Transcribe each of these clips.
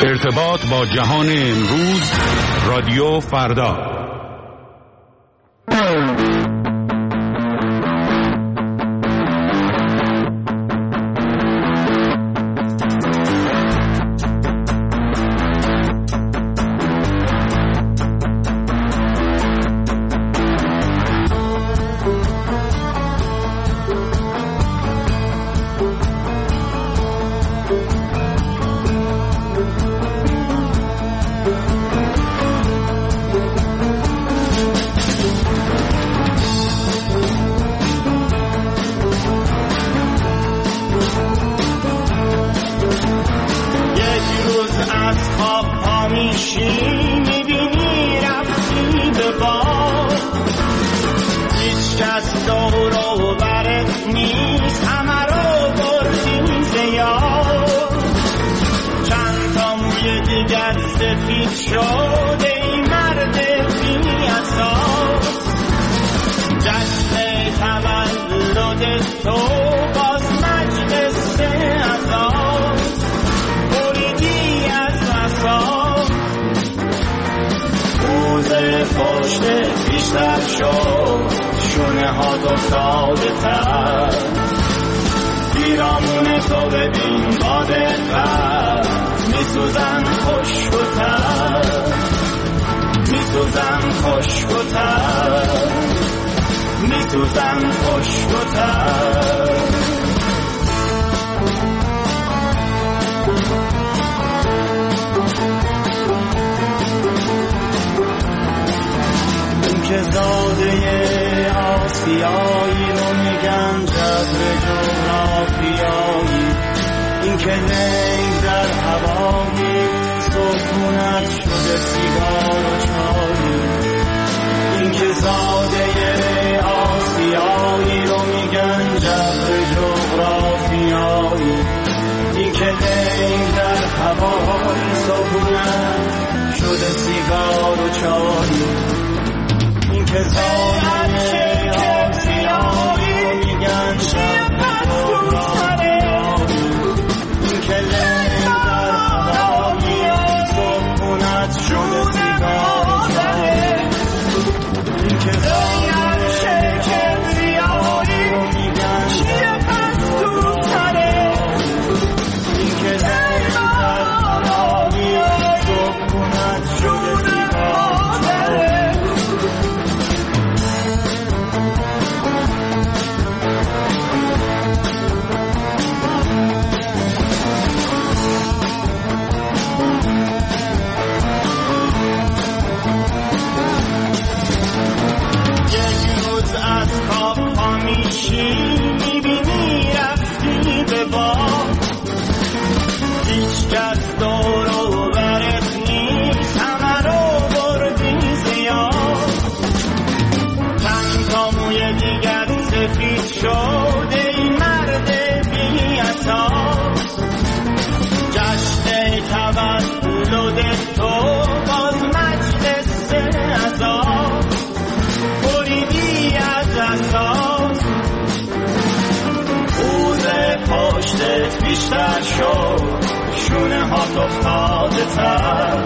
ارتباط با جهان امروز، رادیو فردا. بیشتر شد شونه ها افتاده تر،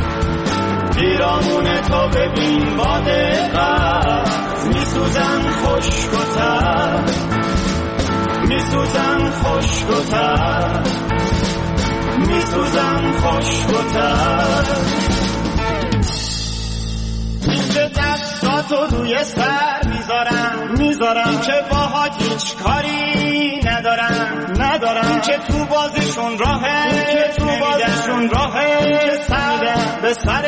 پیرامون تو ببین با دقت، میسوزن خشک‌تر، میسوزن خشک‌تر، میسوزن خشک‌تر. اینجا دستاتو روی سر میذارم این که باهات هیچ کاری ندارم این که تو بازشون راهه این که سر به سر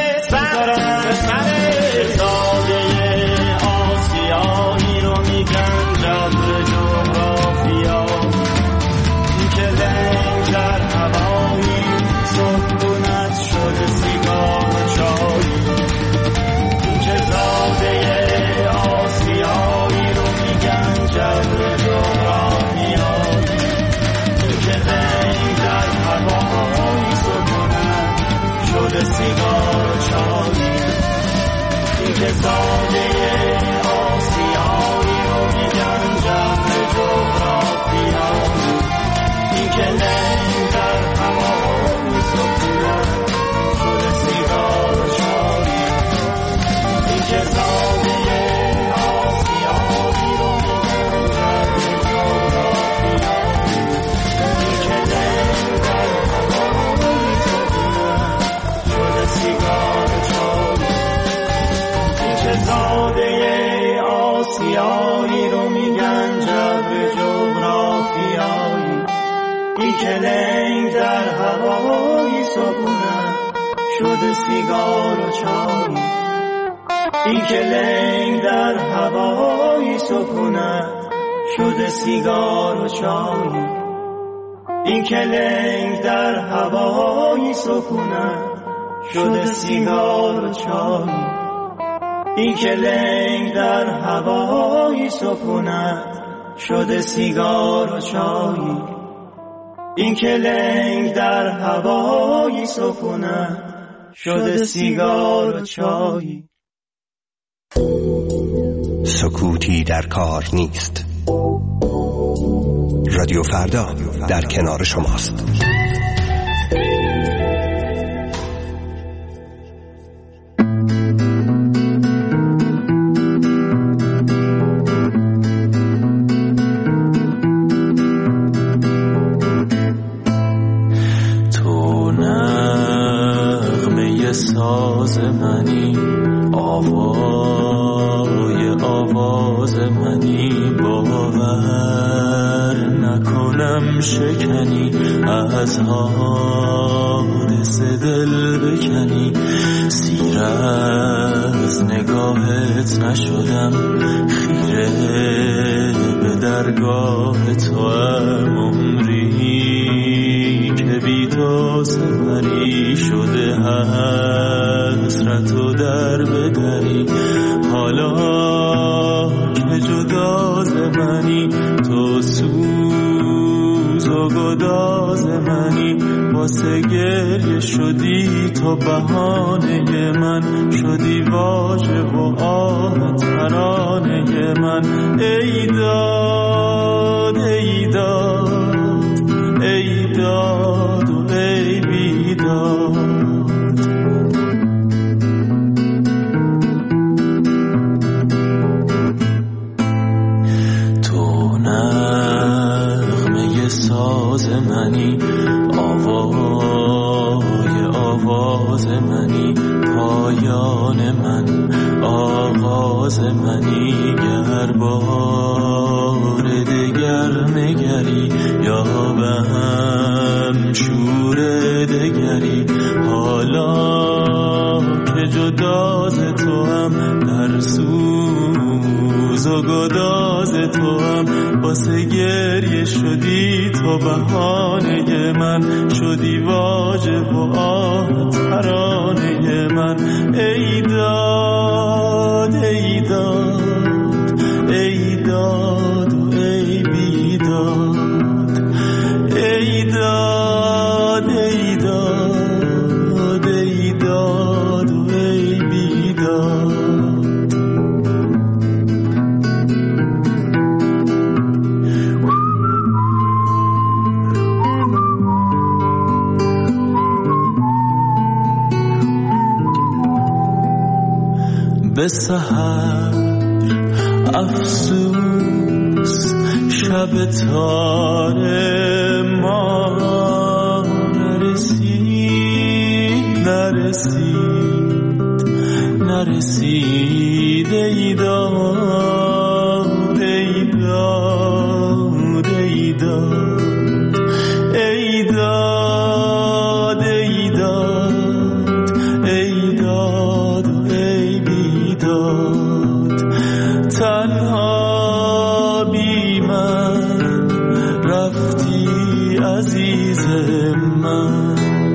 زاده آسیایی رو میگن جبر جغرافیا، این که لنگ در هوایی سکونت شده سیگار و چایی، این که زاده آسیایی رو میگن جبر جغرافیایی، این که لنگ در هوایی سکونت شده سیگار و چای. کلنگ در هوای سکونت شده سیگار و چای. این کلنگ در هوای سکونت شده سیگار و چای. این کلنگ در هوای سکونت شده سیگار و چای. این کلنگ در هوای سکونت شده سیگار و چای. این کلنگ در هوای سکونت شده سیگار و چای. سکوتی در کار نیست. رادیو فردا در کنار شماست. تو نغمه ساز منی، آواز منی، باور نکنم شکنی، از حادث دل بکنی. سیر از نگاهت نشدم، خیره به درگاه تو هم. عمری که بی تو سفری شده، حسرت و در بدری. حالا که جدا ز منی، تو سوز و گداز منی. واسه گریه شدی تو بهانه من، شدی واژه و آه ترانه من. ای داد ای داد ای داد و ای بیداد. تو نغمه ساز منی، آواز منی، پایان من، آغاز منی. گر بار دگر نگری، یا به هم شور دگری. حالا که جداز تو هم، در سوز و گداز تو هم. واسه گریه شدی تو بهانه من، شدی واژه و آه ترانه من. ای داد ای داد ای داد و ای بیداد. ای داد ای داد ای داد و ای بیداد. به سحر افسوس شب تار ما نرسید. ای داد ای داد ای داد ای داد ای داد ای داد و ای بیداد. تنها بی من رفتی عزیز من،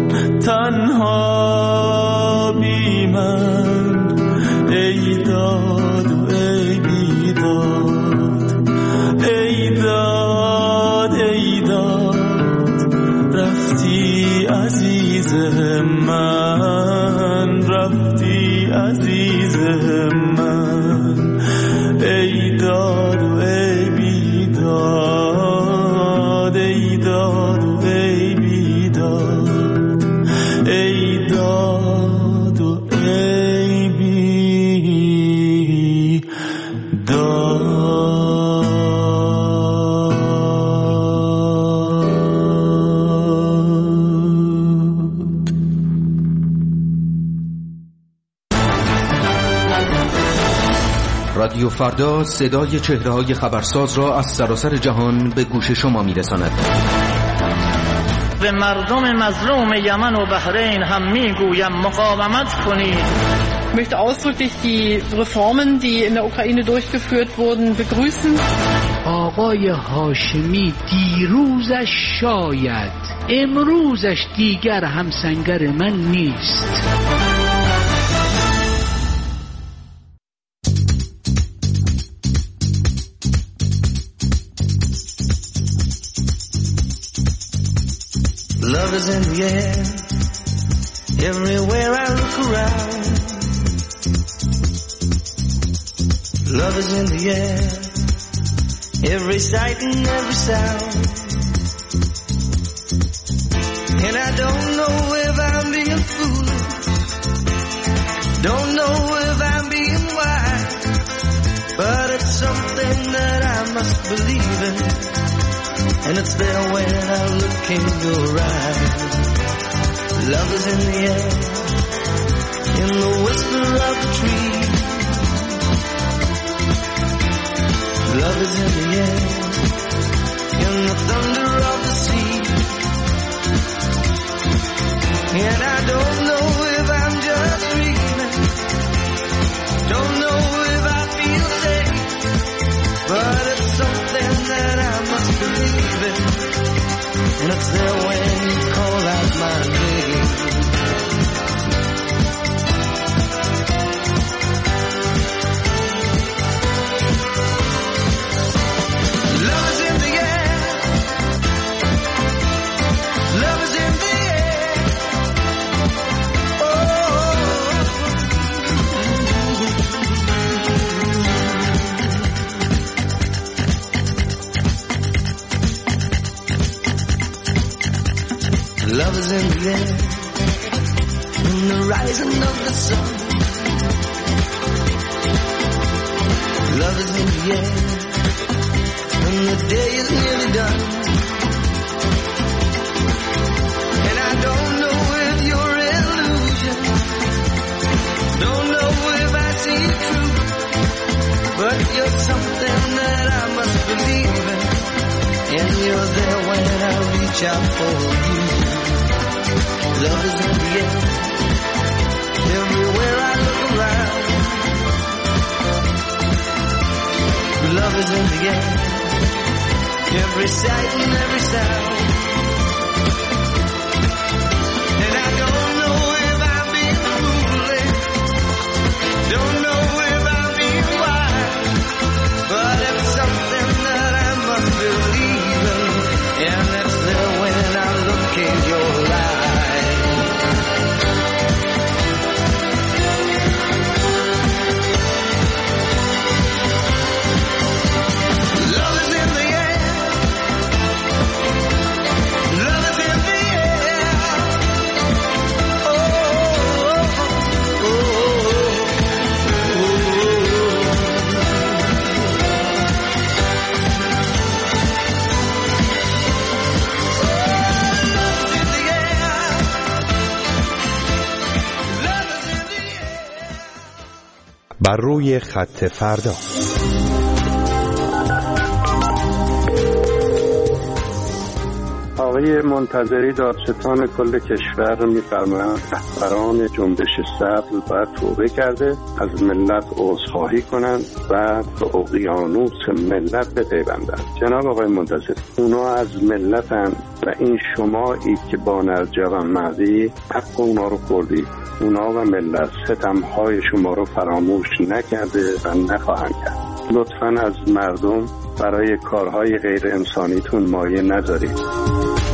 تنها بی من. ای داد و ای بیداد. ای داد ای داد رفتی عزیز من، رفتی عزیز من. ای داد و ای بیداد. ای داد و ای بیداد. ای داد و ای بیداد. رادیو فردا صدای چهره‌های خبرساز را از سراسر جهان به گوش شما می‌رساند. به مردم مظلوم یمن و بحرین هم میگویم مقاومت کنید. Ich möchte ausdrücklich die Reformen, die in der Ukraine durchgeführt wurden, begrüßen. آقای هاشمی دیروزش شاید، امروزش دیگر همسنگر من نیست. Love is in the air, everywhere I look around. Love is in the air, every sight and every sound. And I don't know if I'm being foolish, don't know if I'm being wise, but it's something that I must believe in, and it's there when I look in your eyes. Love is in the air, in the whisper of the trees. Love is in the air, in the thunder of the sea. And I don't know if I'm just dreaming, don't know if I feel safe, but it's something that I must believe in, and it's there when you call out my name. Love is in the air, love is in the air, oh. Love is in the air, in the rising of the sun. Love is in the air, when the day is nearly done. And I don't know if you're illusion, don't know if I see it true, but you're something that I must believe in, and you're there when I reach out for you. Love is in the air, everywhere I look around. Love is in the air, every sight and every sound. And I don't know if I'm being foolish, don't know if I'm being wise, but it's something that I must believe in, and it's there when I look in your eyes. Love is in the air, love is in the air, oh, oh, oh, بر روی خط فردا. آقای منتظری دادستان کل کشور می‌فرمایند رهبران جنبش صبر باید توبه کرده، از ملت عذرخواهی کنند و به اقیانوس ملت بپیوندند. جناب آقای منتظری، اونا از ملتن و این شمایید که با نرجوانمردی حق اونا رو خوردید. اونا و ملت ستمهای شما رو فراموش نکرده و نخواهند کرد. لطفاً از مردم برای کارهای غیر انسانیتون مایه نذارید.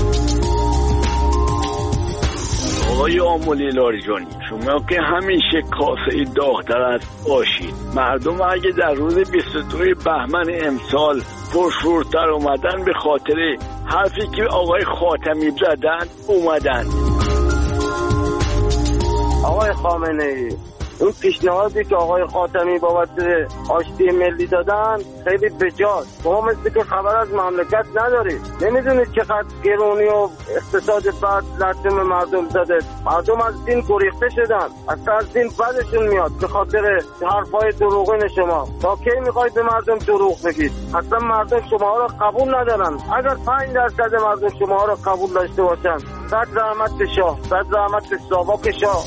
آقای آمولی لاریجانی، شما که همیشه کاسه داغ‌تر از باشید. مردم اگه در روز 22 بهمن امسال پرشورتر اومدن به خاطر حرفی که آقای خاتمی زدن اومدن. آقای خامنه‌ای، این پیشنهادی که آقای خاتمی بابت آشتی ملی دادن خیلی بجاست. شما مثل که خبر از مملکت ندارید، نمیدونید چقدر گرونی و اقتصاد بد لطم مردم زده. مردم از دین گریخته شدن، اصلا از دین بدشون میاد به خاطر حرفای دروغین شما. تا کی میخواید به مردم دروغ بگید؟ اصلا مردم شما را قبول ندارن. اگر 5% مردم شما را قبول داشته باشن، صد رحمت به شاه، صد رحمت به ساواک شاه.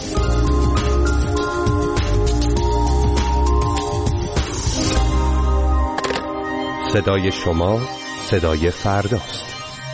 صدای شما صدای فرداست.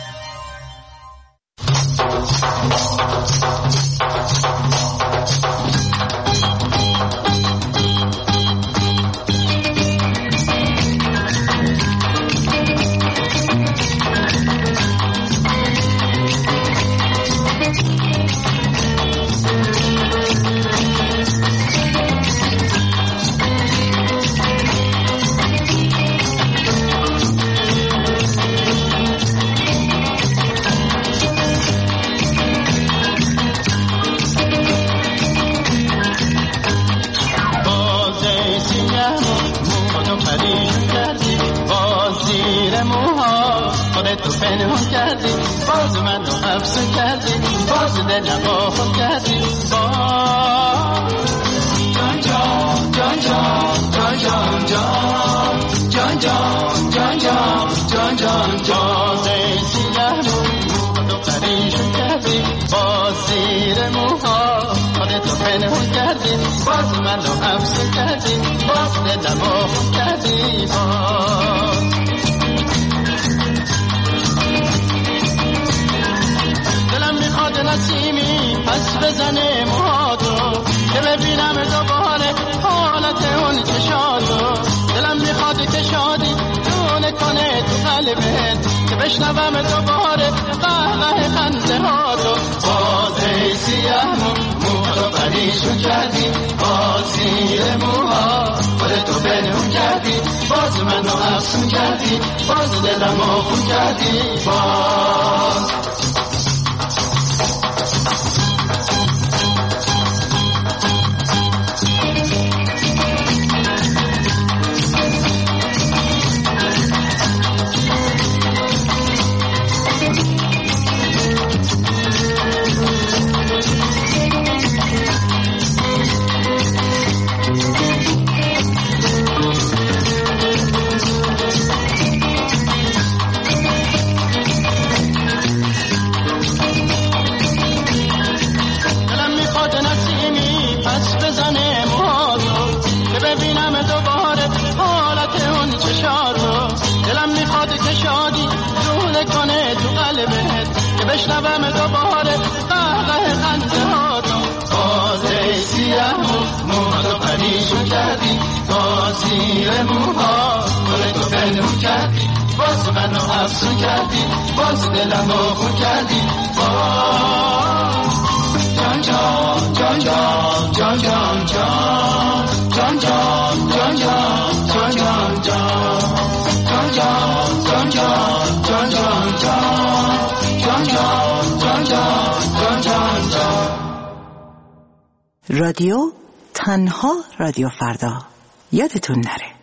دلم میخواد نسیمی پس بزنه موهاتو که ببینم دوباره حالت اون چشاتو. دلم میخواد که شادی دونه کنه تو قلبت که بشنوم دوباره قهقه خنده هاتو. بازه سیاه موهاتو پریشون کردی، باز زیر موها خودتو بنون کردی، باز منو افسون کردی، باز دلمو خون کردی. باز بشنوم دوباره قهقه خنده هاتو. بازه سیاه موهاتو پریشون کردی، باز زیر موها خودتو بنون کردی، باز منو افسون کردی، باز دلمو خون کردی. باز جان جان جان جان جان جان جان جان جان جان جان جان جان جان جان جان جان جان. رادیو تنها رادیو فردا، یادتون نره.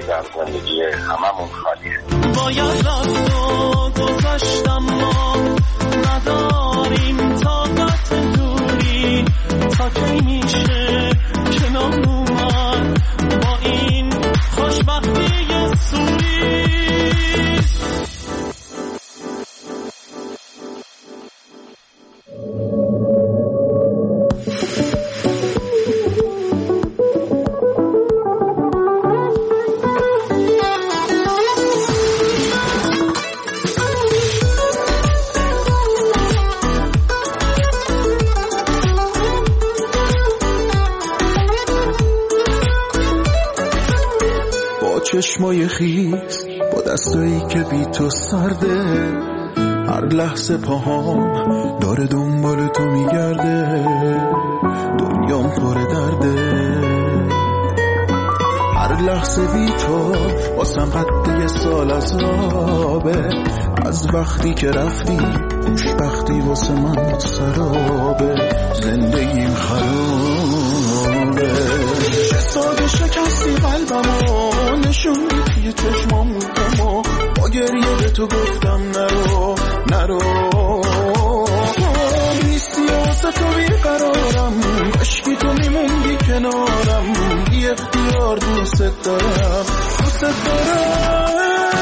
در زندگی هممون خالیه. باید رفت و گذشتم ما نداریم طاقت دوری تا کی میشه کنار اومد با این خوشبختی سوری. چشمای خیس با دستایی که بی تو سرده، هر لحظه پاهام داره دنبال تو میگرده، دنیام پر درده، هر لحظه بی تو واسم قد یه سال عذابه، از وقتی که رفتی خوشبختی واسه من سرابه، زندگیم خرابه. چه ساده شکستی قلبمو نشوندی توی چشمامو، با گریه به تو گفتم نرو نرو، نیستی واسه تو بیقرارم، عشقی تو میموندی کنارم، بی اختیار دوست دارم دوست دارم.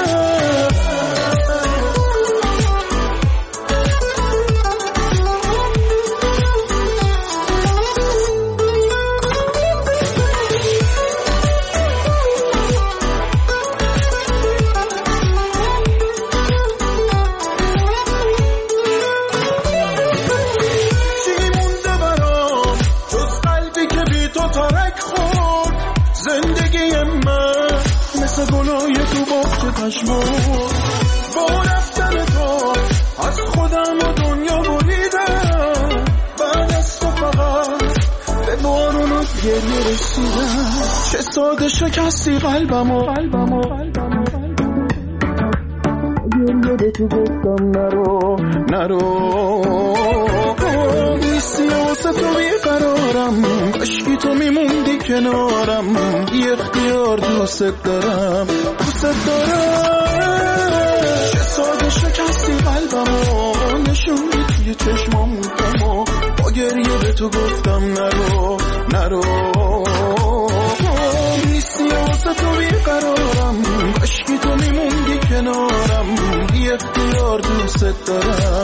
گلای تو باغچه پشمون با رفتن تو از خودم و دنیا بریدم، بعد از تو فقط به بارون و گریه رسیدم. چه ساده شکستی قلبمو گریه به تو گفتم نرو نرو، نیستی واسه تو بیقرارم، عشقی تو میموندی کنارم، بی اختیار دوست دارم دوست دارم. چه ساده شکستی قلبمو نشوندی توی چشمامو، با گریه به تو گفتم نرو نرو، نیستی واسه تو بیقرارم، عشقی تو میموندی کنارم، بی اختیار دوست دارم.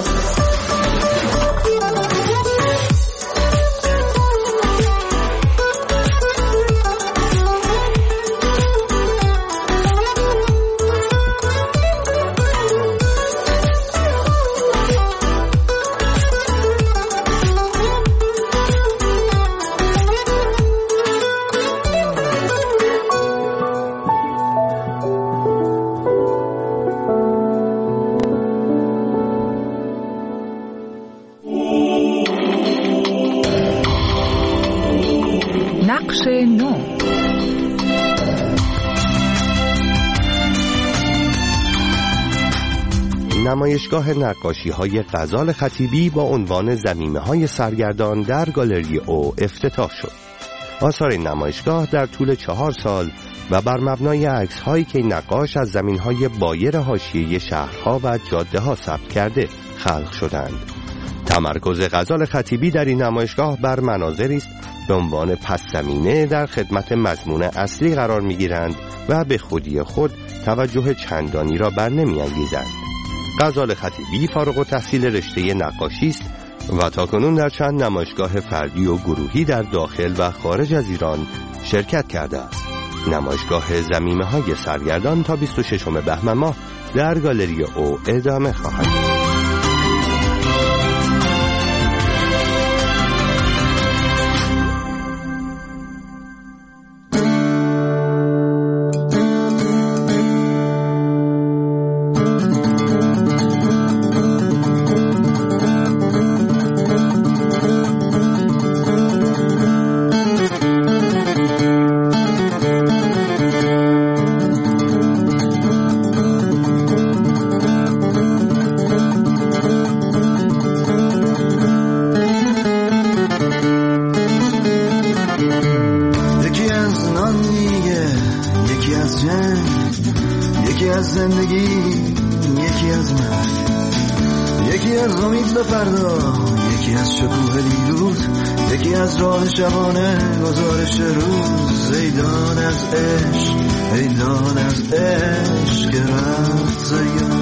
نقش نو. نمایشگاه نقاشی‌های غزال خطیبی با عنوان ضمیمه‌های سرگردان در گالری او افتتاح شد. آثار این نمایشگاه در طول 4 سال و بر مبنای عکس‌هایی که نقاش از زمین‌های بایر حاشیه‌ای شهرها و جاده‌ها ثبت کرده خلق شدند. تمرکز غزال خطیبی در این نمایشگاه بر مناظری است به عنوان پس زمینه در خدمت مضمون اصلی قرار می‌گیرند و به خودی خود توجه چندانی را بر نمی‌انگیزند. غزال خطیبی فارغ التحصیل رشته نقاشی است و تاکنون در چند نمایشگاه فردی و گروهی در داخل و خارج از ایران شرکت کرده است. نمایشگاه ضمیمه‌های سرگردان تا 26 بهمن ماه در گالری او ادامه خواهد داشت. یکی از من، یکی از امید به فردا، یکی از شکوه دیروز، یکی از راه شبانه گزارش روز. ایدان از عشق، ایدان از عشق که رفت زیاد،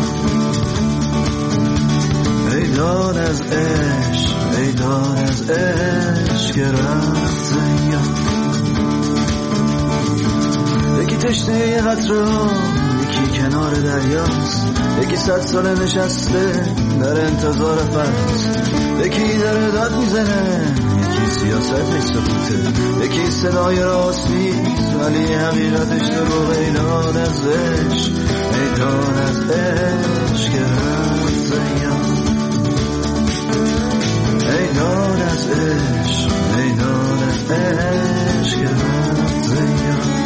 ایدان از عشق، ایدان از عشق که رفت زیاد. یکی تشنه یه قطره ها، یکی کنار دریاست، یکی 100 ساله نشسته در انتظار فصل، یکی داره داد میزنه، یکی سیاستش سکوته، یکی صدای راست نیست ولی حقیقتش دروغ. ایدان از عشق، ایدان از عشق که رفت زیاد، ایدان از عشق، ایدان از عشق که رفت زیاد.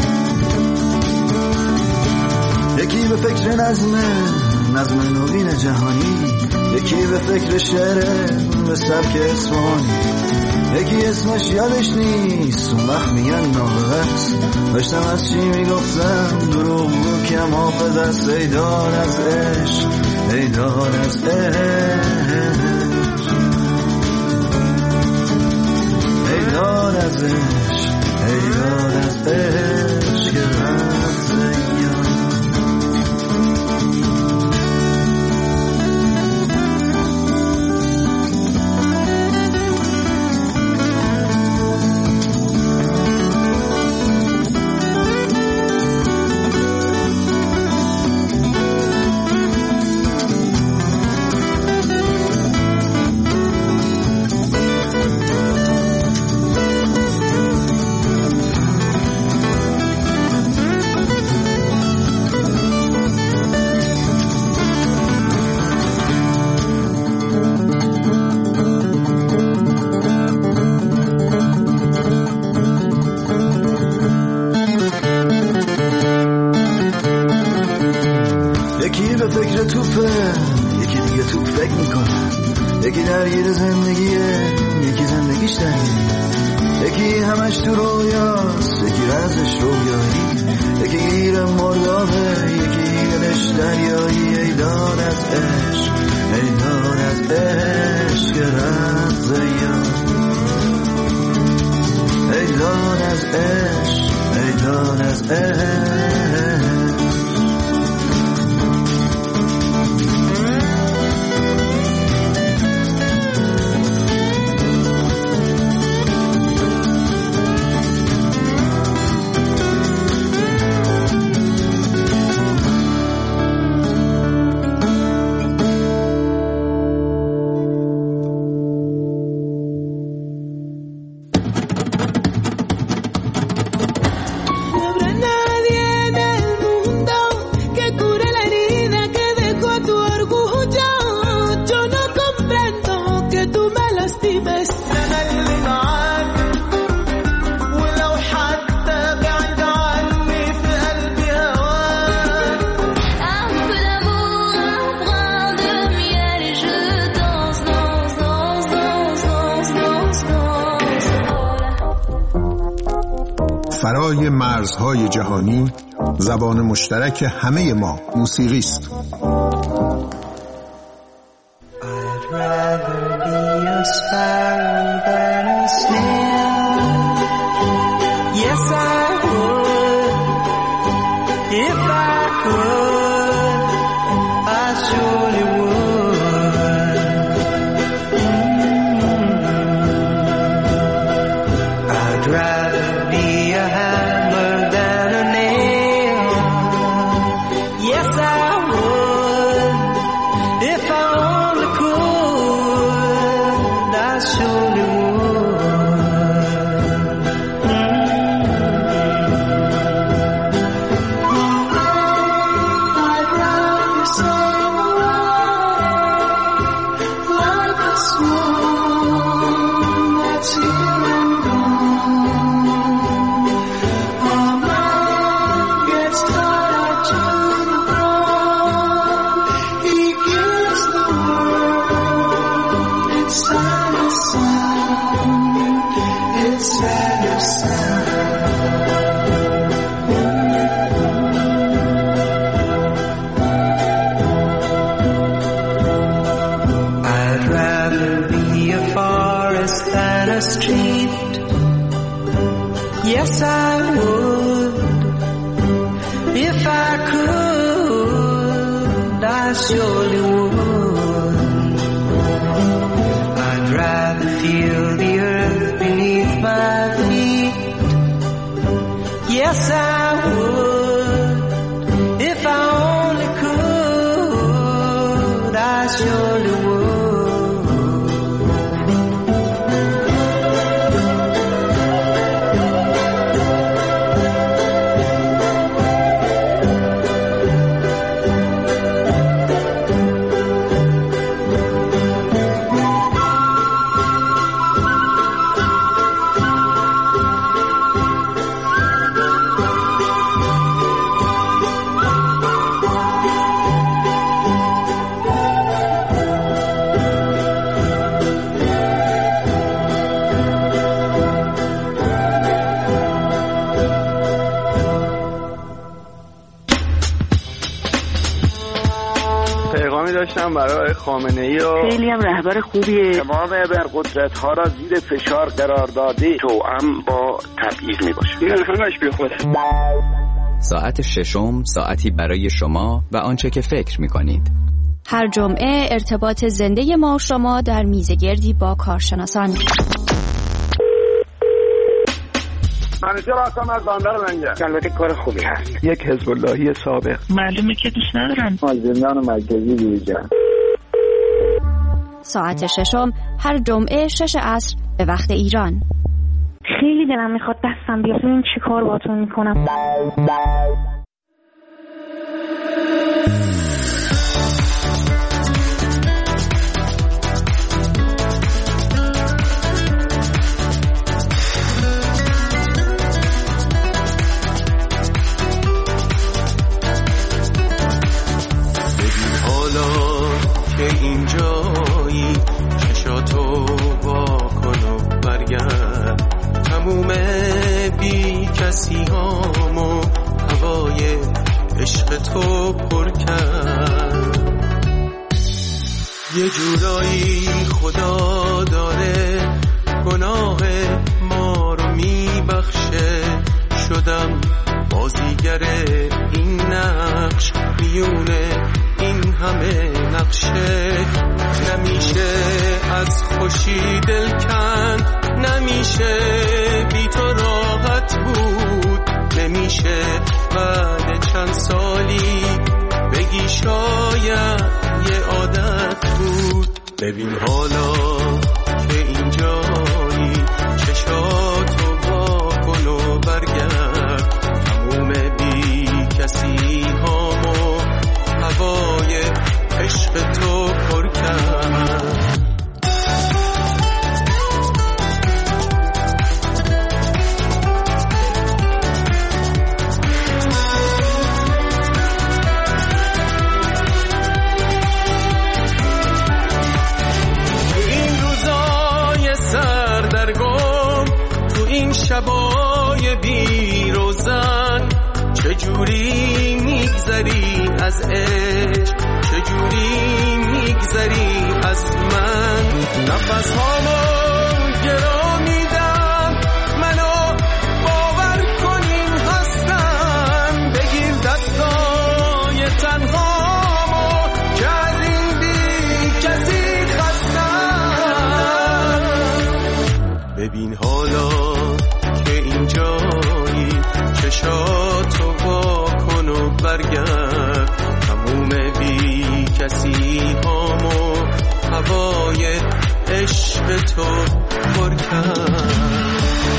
یکی به فکر نظم نوین جهانی، یکی به فکر شعر به سبک اصفهانی، یکی اسمش یادش نیست اون وقت میگن نابغه‌ست. داشتم از چی میگفتم دروغ بود کم حافظ است. ایدان از عشق، ایدان از عشق، ایدان از عشق، ایدان از عشق که رفت زیاد. یکی درگیر زندگیه، یکی زندگیش درگیر، یکی همش تو رویاست، یکی رازش رویایی، یکی گیر مردابه، یکی دلش دریایی. ایدان از عشق، ایدان از عشق که رفت زیاد، ایدان از عشق، ایدان از عشق. فرای مرزهای جهانی، زبان مشترک همه ما موسیقی است. Yes, I would. surely would. I'd rather feel the earth beneath my feet. Yes, I would. If I only could, I surely would. داشتم برای خامنه‌ای و خیلی هم رهبر خوبیه. تمام قدرت‌ها را زیر فشار قرار داده، توأم با تبعیض میباشه. این همش بیخوده. ساعت ششم ساعتی برای شما و آنچه که فکر می‌کنید. هر جمعه ارتباط زنده ما و شما در میزگردی با کارشناسان. منیجر هستم از بندر لنگر. البته کار خوبی هست. یک حزب اللهی سابق. معلومه که دوست ندارن. زندان مرکزی بیرجان. ساعت ششم هر جمعه 6 عصر به وقت ایران. خیلی دلم میخواد دستم بیاد ببین چی کار باهاتون میکنم. مسیحامو هوای عشق تو پر کرد. یه جورایی خدا داره گناه ما رو میبخشه. شدم بازیگر این نقش میونه این همه نقشه. نمیشه از خوشی دل کند، نمیشه بی تو راحت بود، نمیشه بعد چند سالی بگی شاید یه عادت بود. ببین حالا که اینجایی چشاتو وا کن و برگرد. تموم بی کسی هامو هوای عشق تو پر کرد. شبای بی روزن چجوری میگذری از عشق، چجوری میگذری از من. نفس هامو گرا میدم، منو باور کنین هستم. بگیر دستای تنهامو که از این بی کسی خستم. ببین حالا جایی چشاتو وا کن و برگرد. تموم بی کسی هامو هوای عشق تو پر کرد.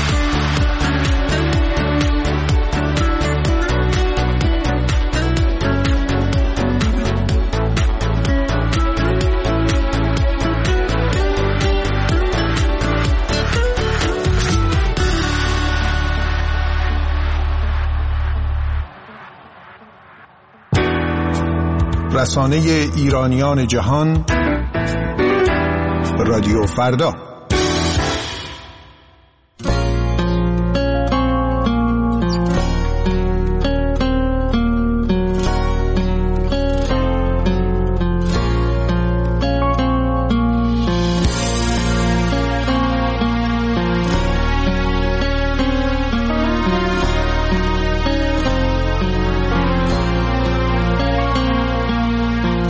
رسانه ایرانیان جهان، رادیو فردا.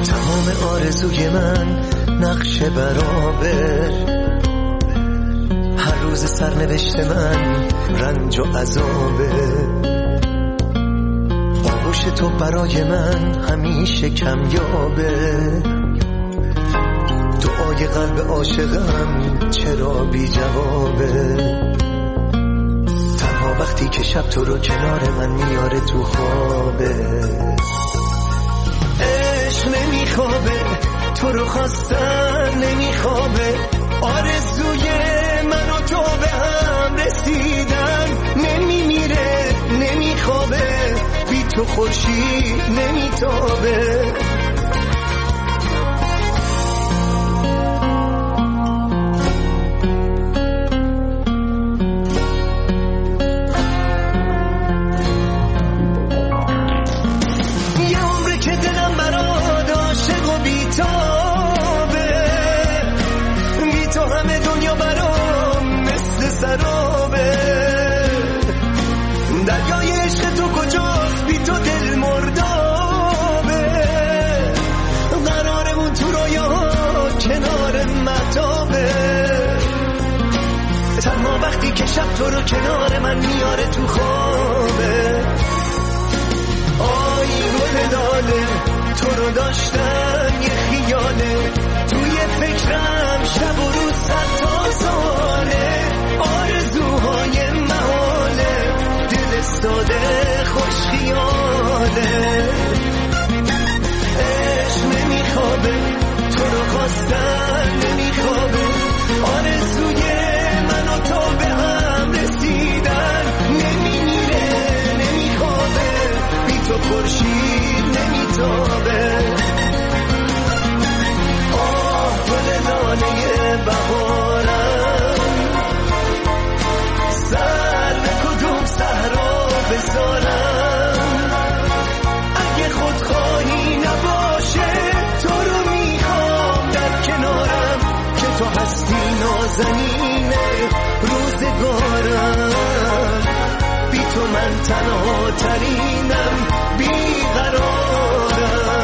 تمام آرزوی من نقش برابر، هر روز سرنوشت من رنج و عذابه، آغوش تو برای من همیشه کمیابه، دعای قلب عاشقم چرا بی جوابه، تنها وقتی که شب تو رو کنار من میاره تو خوابه، عشق نمیخوابه تو رو خواستن نمیخوابه، آرزوی من و تو به هم رسیدن نمیمیره نمیخوابه، بی تو خورشید نمیتابه. دریای عشق تو کجاست بی تو دل مردابه، قرارمون تو رویاها کنار مهتابه، تنها وقتی که شب تو رو کنار من میاره تو خوابه، آی گل لاله تو رو داشتن یه خیاله، توی فکرم شب و روز صد تا ساله، آرزوهای محاله دل استاده خوش خیاله، عشق نمیخوابه تو رو خواستن نمیخوابه، آرزوی من و تو به هم رسیدن نمیمیره نمیخوابه، بی تو خورشید نمیتابه، آه گل لاله بهارم سر به کدوم صحرا بذارم، اگه خودخواهی نباشه تو رو میخوام در کنارم، که تو هستی نازنین روزگارم، بی تو من تنها ترینم بیقرارم.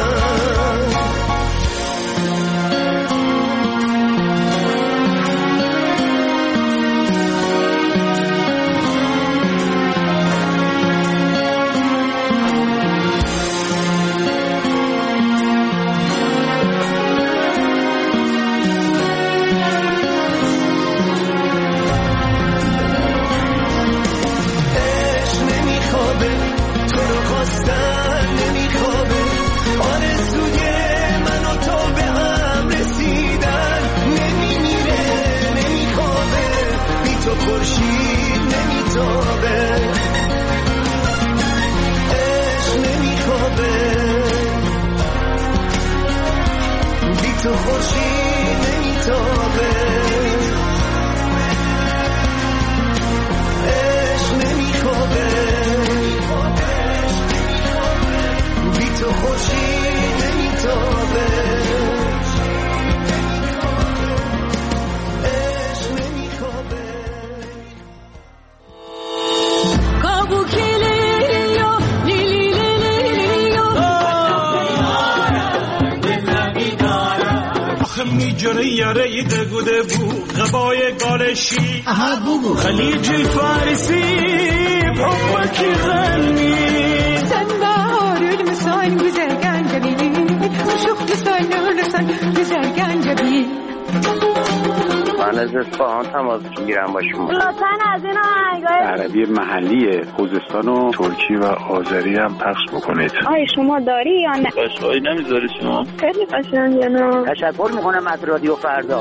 یاره دگوده بو غبای گالشی خلیج فارسی حبك يغني سنبار المسان بزرگان جبین شوخ بستان نورسان بزرگان جبین. من از اصفهان تماس میگیرم با شما. لطفاً از این آهنگای عربی محلی خوزستان و ترکی و آذری هم پخش بکنید. آیا شما داری یا نه؟ قشنگی نمیذاری شما؟ خیلی قشنگه نه. تشکر میکنم از رادیو فردا.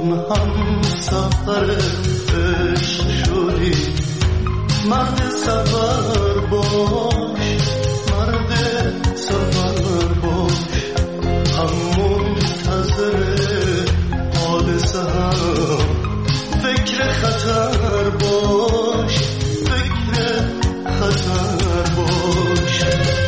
چون هم سفر عشق شدی مرد سفر باش مرد سفر باش هم منتظر حادثه هم فکر خطر باش فکر خطر باش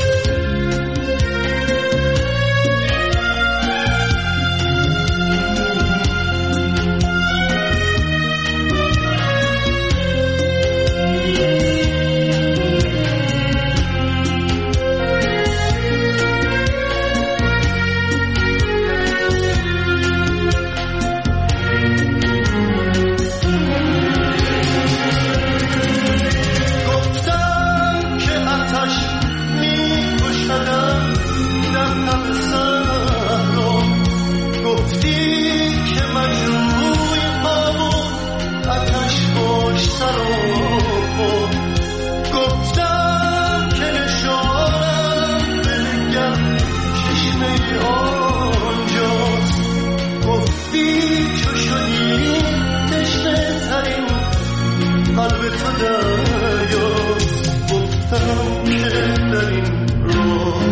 گفتم که نشانم بلگم چشمه آنجاست گفتی چو شدی تشنه ترین قلب تو دریاست گفتم که در این راه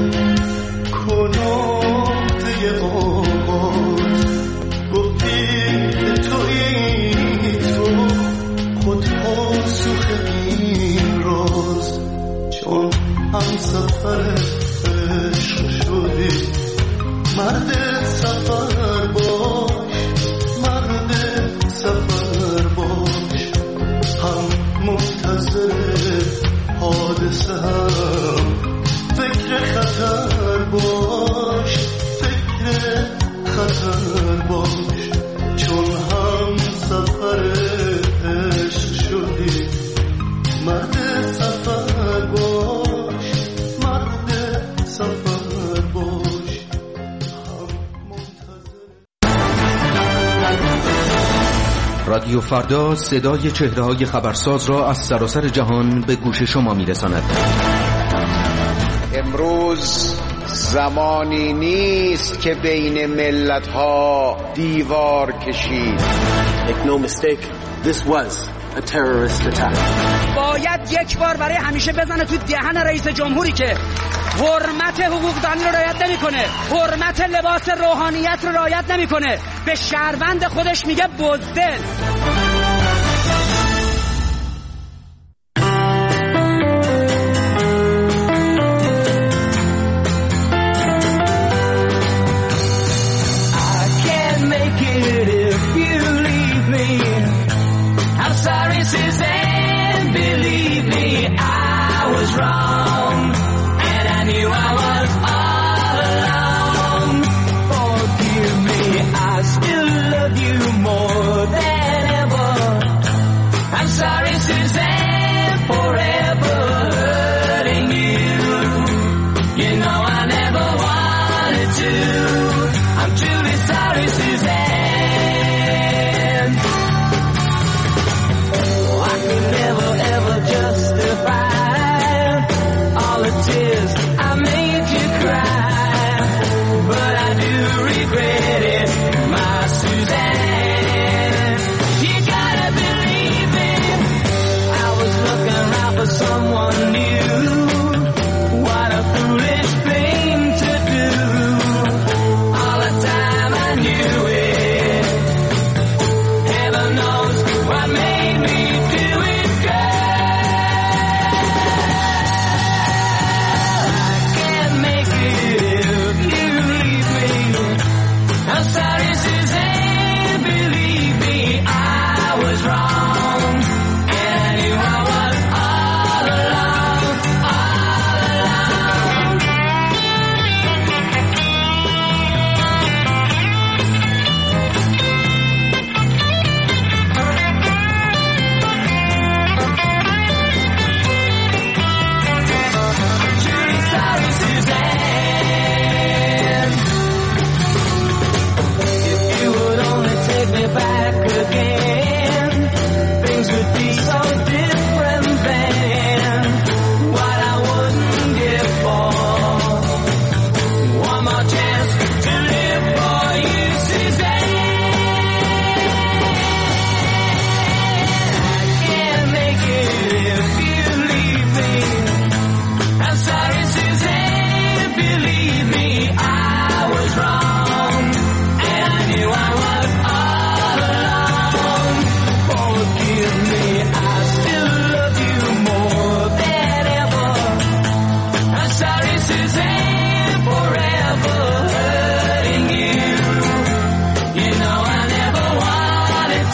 کناته آغاز گفتی تویی تو خود پاسخ این راز چون هم سفر عشق شدی مرد سفر باش مرد سفر باش هم منتظر حادثه هم فکر خطر باش فکر خطر باش چون هم سفر عشق شدی مرد سفر باش مرد سفر باش رادیو فردا صدای چهره‌های خبرساز را از سراسر جهان به گوش شما می‌رساند. امروز زمانی نیست که بین ملت‌ها دیوار کشید. Make no mistake, this was a terrorist attack. باید یک بار برای همیشه بزنه تو دهن رئیس جمهوری که حرمت حقوقدانی رو رعایت نمی‌کنه، حرمت لباس روحانیت رو رعایت نمی‌کنه، به شهروند خودش میگه بزدل. More than ever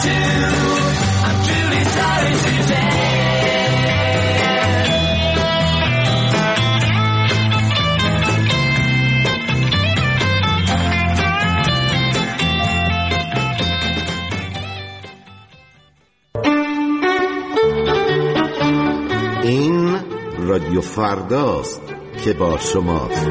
این رادیو فرداست که با شماست.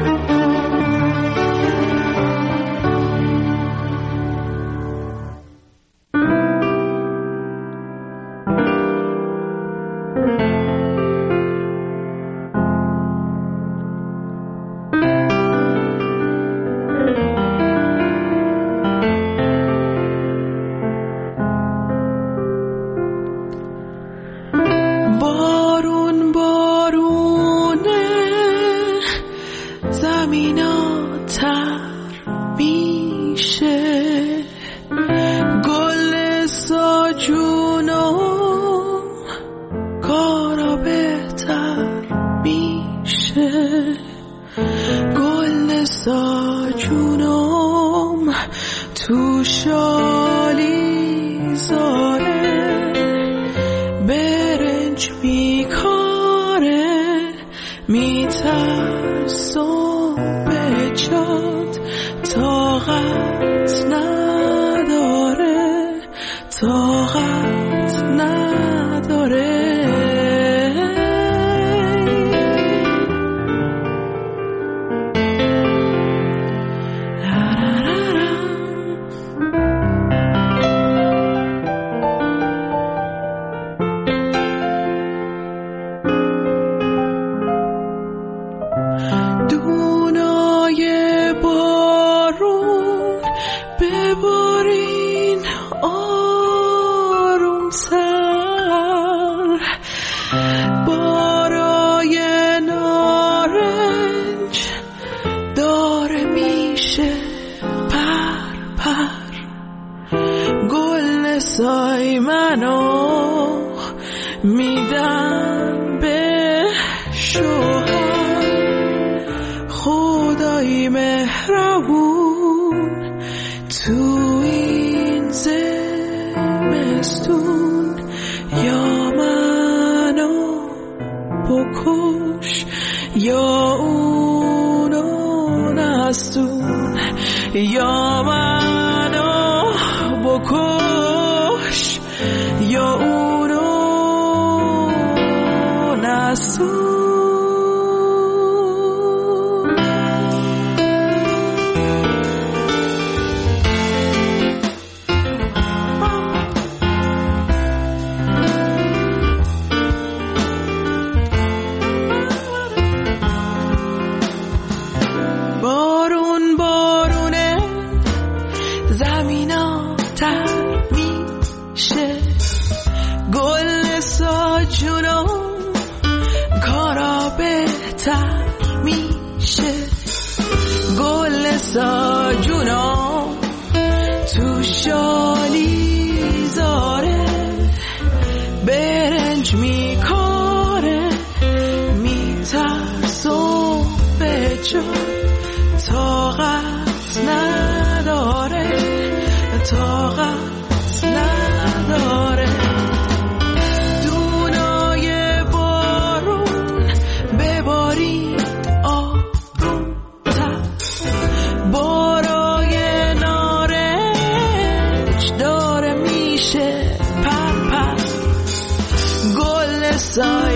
سایه